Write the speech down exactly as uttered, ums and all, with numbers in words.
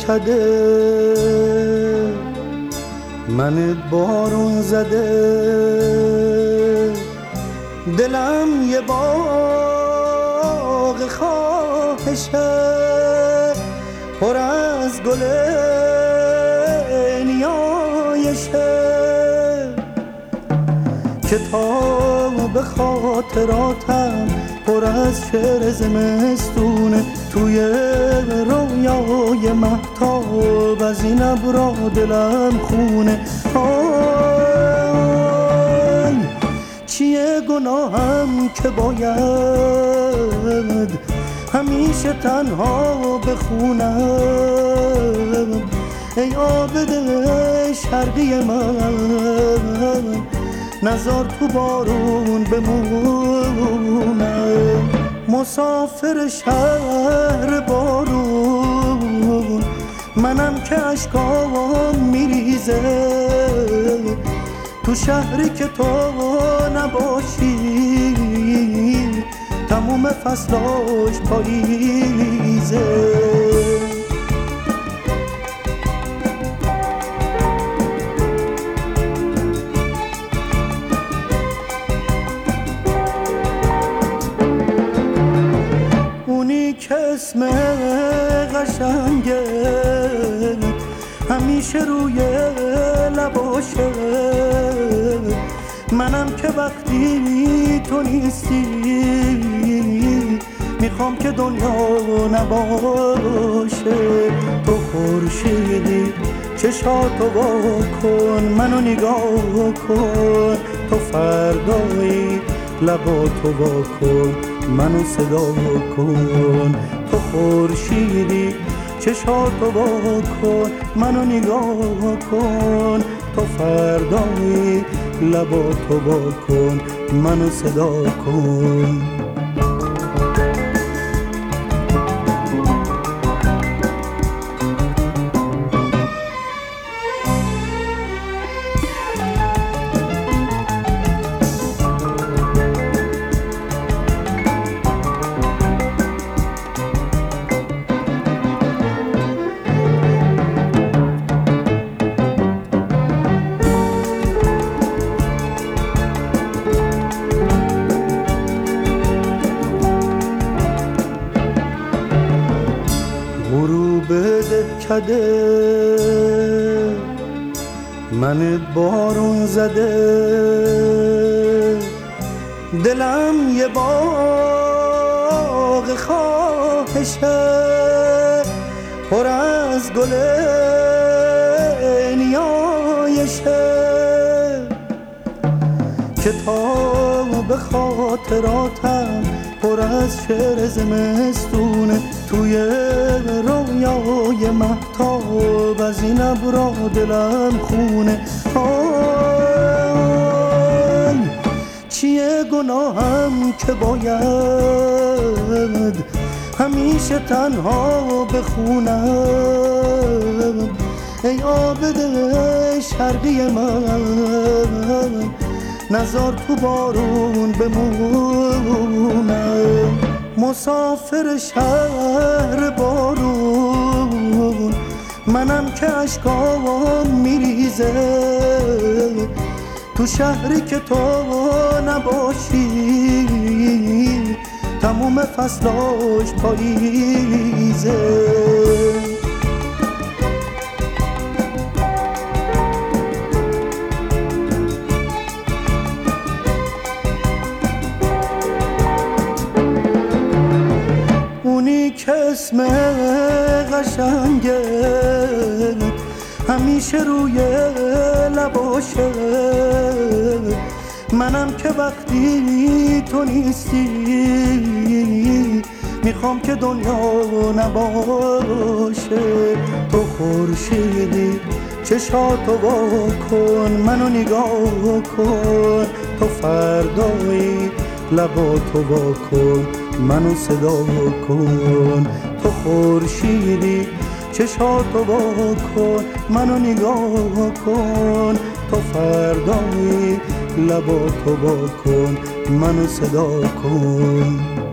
دهکده من بارون زده، دلم یه باغ خواهشه پر از گل نیایشه، کتاب خاطراتم پر از شعر زمستونه، توی رویای مهتاب از این ابرا دلم خونه. آی چیه گناهم که باید همیشه تنها بخونم، ای عابد شرقی من نزار تو بارون بمونم، مسافر شهر بارون منم که اشکام میریزه، تو شهری که تو نباشی تموم فصلاش پاییزه. که اسم قشنگه همیشه روی لباشه، منم که وقتی تو نیستی میخوام که دنیا نباشه. تو خورشیدی چشاتو وا کن منو نگاه کن، تو فردایی لباتو وا کن منو صدا کن، تو خورشیدی چشاتو وا کن منو نگاه کن، تو فردایی لباتو وا کن منو صدا کن. غروب دهکده من بارون زده، دلم یه باغ خواهشه پر از گل نیایشه، کتاب خاطراتم پر از شعر زمستونه، توی رویای مهتاب از این ابرا دلم خونه. آی چیه گناهم که باید همیشه تنها بخونم، ای عابد شرقی من نزار تو بارون بمونم، مسافر شهر بارون منم که اشکام میریزه، تو شهری که تو نباشی تموم فصلاش پاییزه. که اسم قشنگه همیشه روی لباشه، منم که وقتی تو نیستی میخوام که دنیا نباشه. تو خورشیدی چشاتو وا کن منو نگاه کن، تو فردایی لباتو وا کن منو صدا کن، تو خورشیدی چشاتو وا کن منو نگاه کن، تو فردایی لباتو وا کن منو صدا کن.